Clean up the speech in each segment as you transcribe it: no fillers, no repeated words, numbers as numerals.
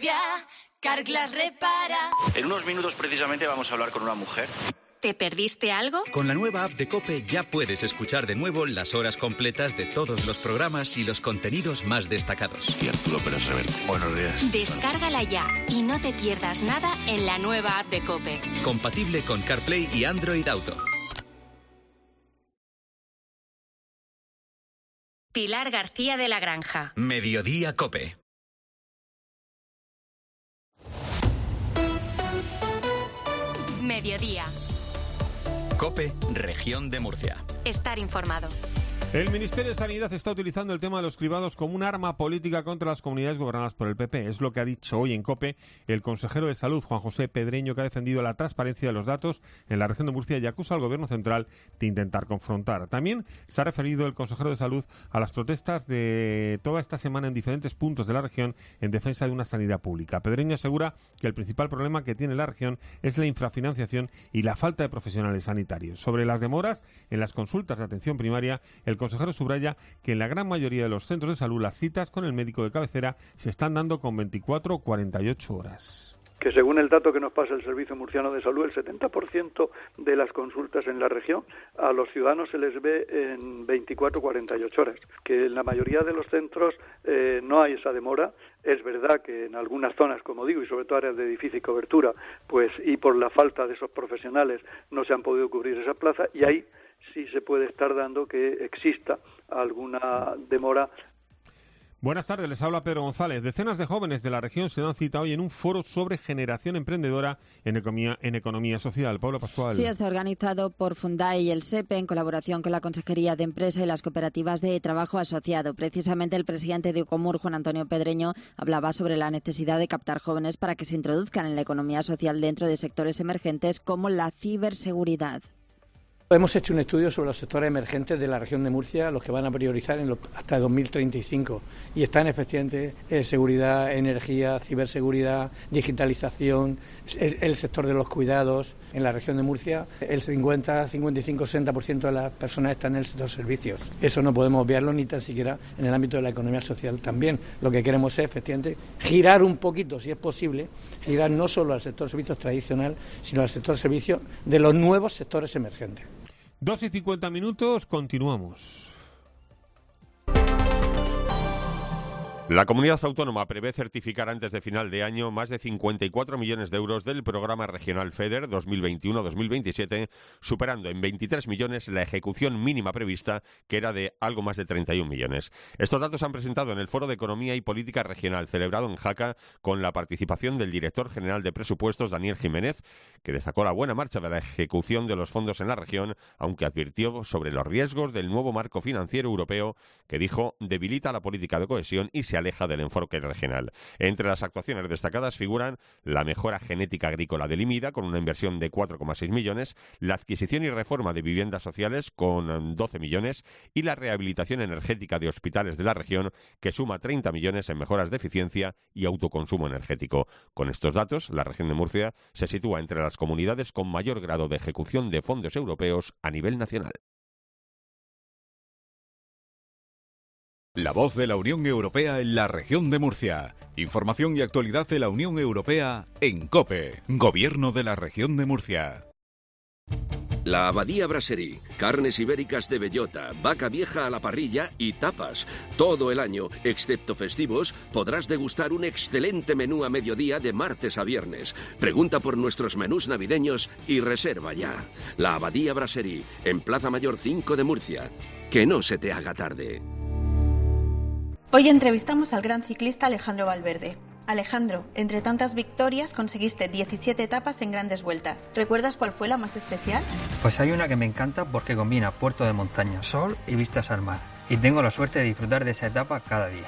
canvia, Carglass repara. En unos minutos precisamente vamos a hablar con una mujer. ¿Te perdiste algo? Con la nueva app de COPE ya puedes escuchar de nuevo las horas completas de todos los programas y los contenidos más destacados. Y Arturo Pérez Reverte. Buenos días. Descárgala ya y no te pierdas nada en la nueva app de COPE. Compatible con CarPlay y Android Auto. Pilar García de la Granja. Mediodía COPE. Mediodía. COPE, Región de Murcia. Estar informado. El Ministerio de Sanidad está utilizando el tema de los cribados como un arma política contra las comunidades gobernadas por el PP. Es lo que ha dicho hoy en COPE el consejero de Salud, Juan José Pedreño, que ha defendido la transparencia de los datos en la región de Murcia y acusa al Gobierno central de intentar confrontar. También se ha referido el consejero de Salud a las protestas de toda esta semana en diferentes puntos de la región en defensa de una sanidad pública. Pedreño asegura que el principal problema que tiene la región es la infrafinanciación y la falta de profesionales sanitarios. Sobre las demoras en las consultas de atención primaria, el consejero subraya que en la gran mayoría de los centros de salud las citas con el médico de cabecera se están dando con 24 o 48 horas. Que según el dato que nos pasa el Servicio Murciano de Salud, el 70% de las consultas en la región a los ciudadanos se les ve en 24 o 48 horas. Que en la mayoría de los centros no hay esa demora. Es verdad que en algunas zonas, como digo, y sobre todo áreas de difícil cobertura, pues y por la falta de esos profesionales no se han podido cubrir esa plaza, y ahí sí se puede estar dando que exista alguna demora. Buenas tardes, les habla Pedro González. Decenas de jóvenes de la región se dan cita hoy en un foro sobre generación emprendedora en economía social. Pablo Pascual. Sí, está organizado por Fundae y el SEPE en colaboración con la Consejería de Empresa y las cooperativas de trabajo asociado. Precisamente el presidente de Ucomur, Juan Antonio Pedreño, hablaba sobre la necesidad de captar jóvenes para que se introduzcan en la economía social dentro de sectores emergentes como la ciberseguridad. Hemos hecho un estudio sobre los sectores emergentes de la región de Murcia, los que van a priorizar hasta 2035. Y están efectivamente seguridad, energía, ciberseguridad, digitalización, el sector de los cuidados. En la región de Murcia, el 50, 55, 60% de las personas están en el sector servicios. Eso no podemos obviarlo ni tan siquiera en el ámbito de la economía social también. Lo que queremos es, efectivamente, girar un poquito, si es posible, girar no solo al sector servicios tradicional, sino al sector servicios de los nuevos sectores emergentes. 2:50, continuamos. La comunidad autónoma prevé certificar antes de final de año más de 54 millones de euros del programa regional FEDER 2021-2027, superando en 23 millones la ejecución mínima prevista, que era de algo más de 31 millones. Estos datos se han presentado en el Foro de Economía y Política Regional, celebrado en Jaca, con la participación del director general de presupuestos, Daniel Jiménez, que destacó la buena marcha de la ejecución de los fondos en la región, aunque advirtió sobre los riesgos del nuevo marco financiero europeo, que dijo debilita la política de cohesión y se aleja del enfoque regional. Entre las actuaciones destacadas figuran la mejora genética agrícola del IMIDA, con una inversión de 4,6 millones, la adquisición y reforma de viviendas sociales, con 12 millones, y la rehabilitación energética de hospitales de la región, que suma 30 millones en mejoras de eficiencia y autoconsumo energético. Con estos datos, la región de Murcia se sitúa entre las comunidades con mayor grado de ejecución de fondos europeos a nivel nacional. La voz de la Unión Europea en la región de Murcia. Información y actualidad de la Unión Europea en COPE. Gobierno de la región de Murcia. La Abadía Brasserie, carnes ibéricas de bellota, vaca vieja a la parrilla y tapas. Todo el año, excepto festivos, podrás degustar un excelente menú a mediodía de martes a viernes. Pregunta por nuestros menús navideños y reserva ya. La Abadía Brasserie, en Plaza Mayor 5 de Murcia. Que no se te haga tarde. Hoy entrevistamos al gran ciclista Alejandro Valverde. Alejandro, entre tantas victorias conseguiste 17 etapas en grandes vueltas. ¿Recuerdas cuál fue la más especial? Pues hay una que me encanta porque combina puerto de montaña, sol y vistas al mar. Y tengo la suerte de disfrutar de esa etapa cada día.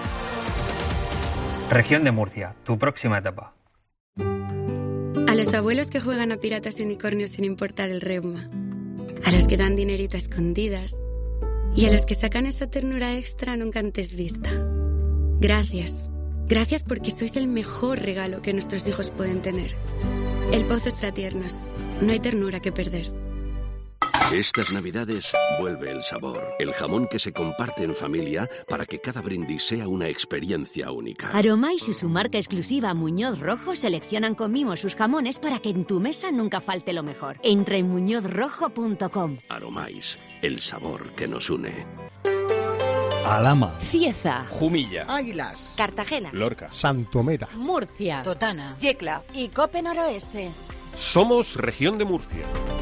Región de Murcia, tu próxima etapa. A los abuelos que juegan a piratas y unicornios sin importar el reuma. A los que dan dinerito a escondidas. Y a los que sacan esa ternura extra nunca antes vista. Gracias. Gracias porque sois el mejor regalo que nuestros hijos pueden tener. El Pozo Extratiernos. No hay ternura que perder. Estas Navidades vuelve el sabor, el jamón que se comparte en familia para que cada brindis sea una experiencia única. Aromais y su marca exclusiva Muñoz Rojo seleccionan con mimo sus jamones para que en tu mesa nunca falte lo mejor. Entra en muñozrojo.com. Aromais, el sabor que nos une. Alhama, Cieza, Jumilla, Águilas, Cartagena, Lorca, Santomera, Murcia, Totana, Yecla y Cope Noroeste. Somos Región de Murcia.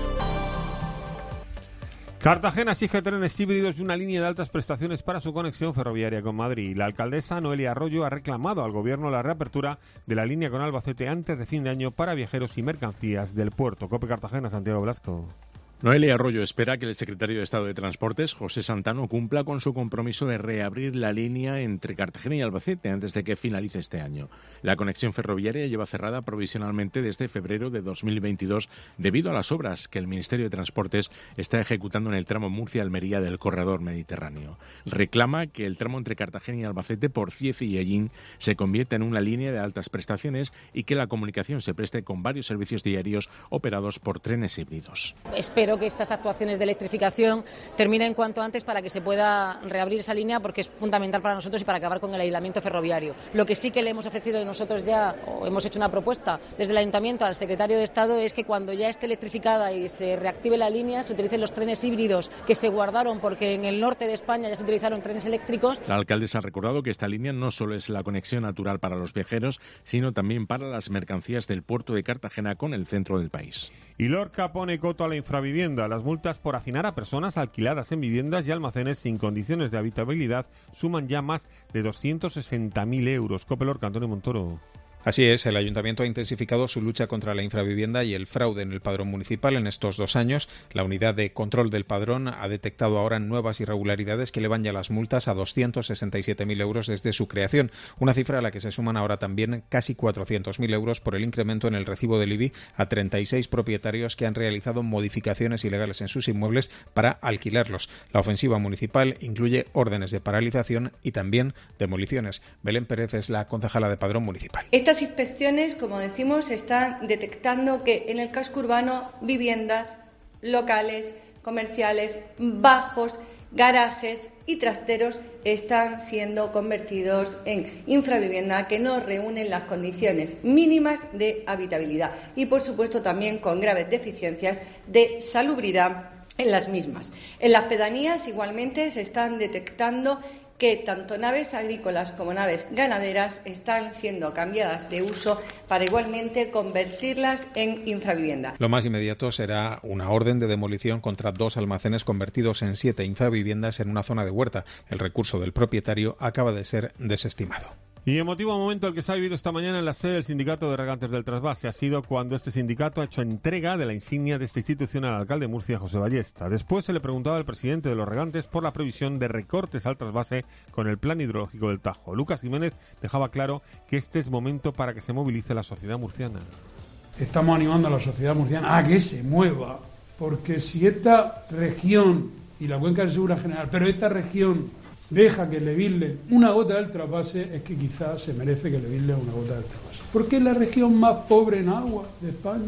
Cartagena exige trenes híbridos y una línea de altas prestaciones para su conexión ferroviaria con Madrid. La alcaldesa Noelia Arroyo ha reclamado al gobierno la reapertura de la línea con Albacete antes de fin de año para viajeros y mercancías del puerto. Cope Cartagena, Santiago Blasco. Noelia Arroyo espera que el secretario de Estado de Transportes, José Santano, cumpla con su compromiso de reabrir la línea entre Cartagena y Albacete antes de que finalice este año. La conexión ferroviaria lleva cerrada provisionalmente desde febrero de 2022 debido a las obras que el Ministerio de Transportes está ejecutando en el tramo Murcia-Almería del corredor mediterráneo. Reclama que el tramo entre Cartagena y Albacete por Cieza y Hellín se convierta en una línea de altas prestaciones y que la comunicación se preste con varios servicios diarios operados por trenes híbridos. Espero que estas actuaciones de electrificación terminen cuanto antes para que se pueda reabrir esa línea, porque es fundamental para nosotros y para acabar con el aislamiento ferroviario. Lo que sí que le hemos ofrecido nosotros ya, o hemos hecho una propuesta desde el Ayuntamiento al secretario de Estado, es que cuando ya esté electrificada y se reactive la línea, se utilicen los trenes híbridos que se guardaron, porque en el norte de España ya se utilizaron trenes eléctricos. La alcaldesa ha recordado que esta línea no solo es la conexión natural para los viajeros, sino también para las mercancías del puerto de Cartagena con el centro del país. Y Lorca pone coto a la infravivienda. Las multas por hacinar a personas alquiladas en viviendas y almacenes sin condiciones de habitabilidad suman ya más de 260.000 euros. Cope Lorca, Antonio Montoro. Así es, el Ayuntamiento ha intensificado su lucha contra la infravivienda y el fraude en el padrón municipal en estos 2 años. La unidad de control del padrón ha detectado ahora nuevas irregularidades que elevan ya las multas a 267.000 euros desde su creación, una cifra a la que se suman ahora también casi 400.000 euros por el incremento en el recibo del IBI a 36 propietarios que han realizado modificaciones ilegales en sus inmuebles para alquilarlos. La ofensiva municipal incluye órdenes de paralización y también demoliciones. Belén Pérez es la concejala de padrón municipal. Estas inspecciones, como decimos, están detectando que en el casco urbano viviendas, locales, comerciales, bajos, garajes y trasteros están siendo convertidos en infravivienda que no reúnen las condiciones mínimas de habitabilidad y, por supuesto, también con graves deficiencias de salubridad en las mismas. En las pedanías, igualmente, se están detectando que tanto naves agrícolas como naves ganaderas están siendo cambiadas de uso para igualmente convertirlas en infravivienda. Lo más inmediato será una orden de demolición contra 2 almacenes convertidos en 7 infraviviendas en una zona de huerta. El recurso del propietario acaba de ser desestimado. Y emotivo momento el que se ha vivido esta mañana en la sede del Sindicato de Regantes del Trasvase ha sido cuando este sindicato ha hecho entrega de la insignia de esta institución al alcalde de Murcia, José Ballesta. Después se le preguntaba al presidente de los regantes por la previsión de recortes al trasvase con el plan hidrológico del Tajo. Lucas Jiménez dejaba claro que este es momento para que se movilice la sociedad murciana. Estamos animando a la sociedad murciana a que se mueva, porque si esta región y la cuenca del Segura General, pero esta región deja que le virlen una gota del trasvase, es que quizás se merece que le virlen una gota del trasvase. Porque es la región más pobre en agua de España.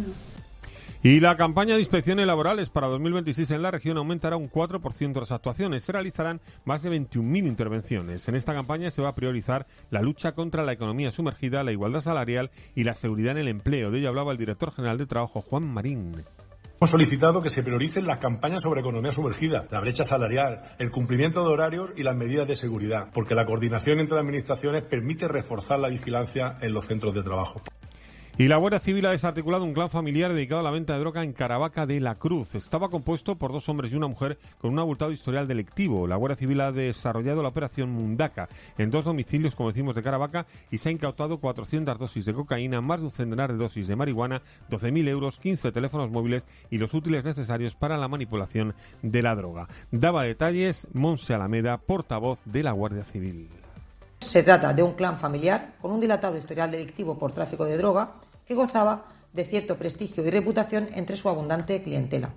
Y la campaña de inspecciones laborales para 2026 en la región aumentará un 4% las actuaciones. Se realizarán más de 21.000 intervenciones. En esta campaña se va a priorizar la lucha contra la economía sumergida, la igualdad salarial y la seguridad en el empleo. De ello hablaba el director general de Trabajo, Juan Marín. Hemos solicitado que se prioricen las campañas sobre economía sumergida, la brecha salarial, el cumplimiento de horarios y las medidas de seguridad, porque la coordinación entre administraciones permite reforzar la vigilancia en los centros de trabajo. Y la Guardia Civil ha desarticulado un clan familiar dedicado a la venta de droga en Caravaca de la Cruz. Estaba compuesto por 2 hombres y una mujer con un abultado historial delictivo. La Guardia Civil ha desarrollado la operación Mundaca en 2 domicilios, como decimos, de Caravaca y se ha incautado 400 dosis de cocaína, más de un centenar de dosis de marihuana, 12.000 euros, 15 teléfonos móviles y los útiles necesarios para la manipulación de la droga. Daba detalles Monse Alameda, portavoz de la Guardia Civil. Se trata de un clan familiar con un dilatado historial delictivo por tráfico de droga que gozaba de cierto prestigio y reputación entre su abundante clientela.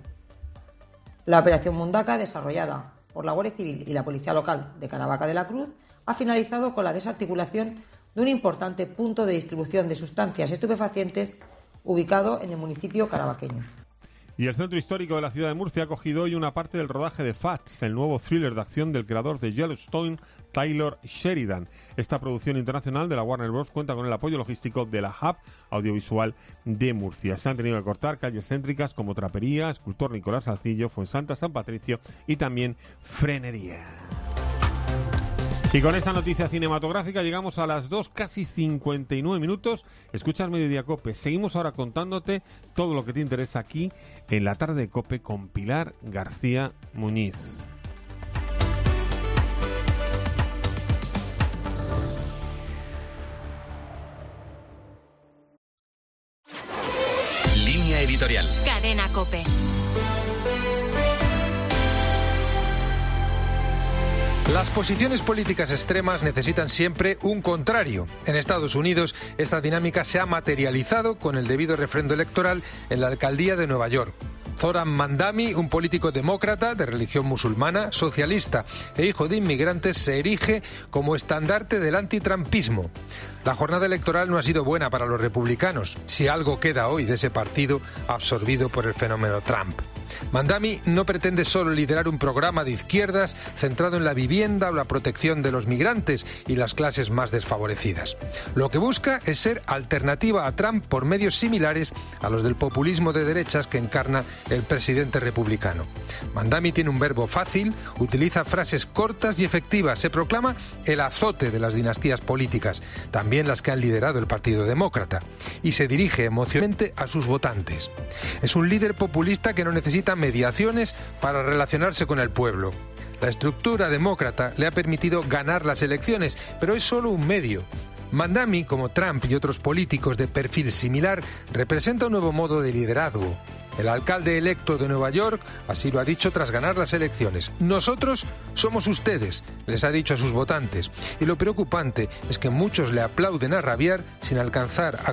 La operación Mundaca, desarrollada por la Guardia Civil y la Policía Local de Caravaca de la Cruz, ha finalizado con la desarticulación de un importante punto de distribución de sustancias estupefacientes ubicado en el municipio caravaqueño. Y el Centro Histórico de la ciudad de Murcia ha cogido hoy una parte del rodaje de Fats, el nuevo thriller de acción del creador de Yellowstone, Taylor Sheridan. Esta producción internacional de la Warner Bros. Cuenta con el apoyo logístico de la Hub Audiovisual de Murcia. Se han tenido que cortar calles céntricas como Trapería, Escultor Nicolás Salcillo, Fuensanta, San Patricio y también Frenería. Y con esta noticia cinematográfica llegamos a las 2, casi 59 minutos. Escuchas Mediodía COPE. Seguimos ahora contándote todo lo que te interesa aquí en la tarde de COPE con Pilar García Muñiz. Línea editorial. Cadena COPE. Las posiciones políticas extremas necesitan siempre un contrario. En Estados Unidos, esta dinámica se ha materializado con el debido refrendo electoral en la alcaldía de Nueva York. Zoran Mandami, un político demócrata de religión musulmana, socialista e hijo de inmigrantes, se erige como estandarte del antitrampismo. La jornada electoral no ha sido buena para los republicanos, si algo queda hoy de ese partido absorbido por el fenómeno Trump. Mandami no pretende solo liderar un programa de izquierdas centrado en la vivienda o la protección de los migrantes y las clases más desfavorecidas. Lo que busca es ser alternativa a Trump por medios similares a los del populismo de derechas que encarna el presidente republicano. Mandami tiene un verbo fácil, utiliza frases cortas y efectivas, se proclama el azote de las dinastías políticas, también las que han liderado el Partido Demócrata, y se dirige emocionalmente a sus votantes. Es un líder populista que no necesita mediaciones para relacionarse con el pueblo. La estructura demócrata le ha permitido ganar las elecciones, pero es solo un medio. Mandami, como Trump y otros políticos de perfil similar, representa un nuevo modo de liderazgo. El alcalde electo de Nueva York así lo ha dicho tras ganar las elecciones. Nosotros somos ustedes, les ha dicho a sus votantes. Y lo preocupante es que muchos le aplauden a rabiar sin alcanzar a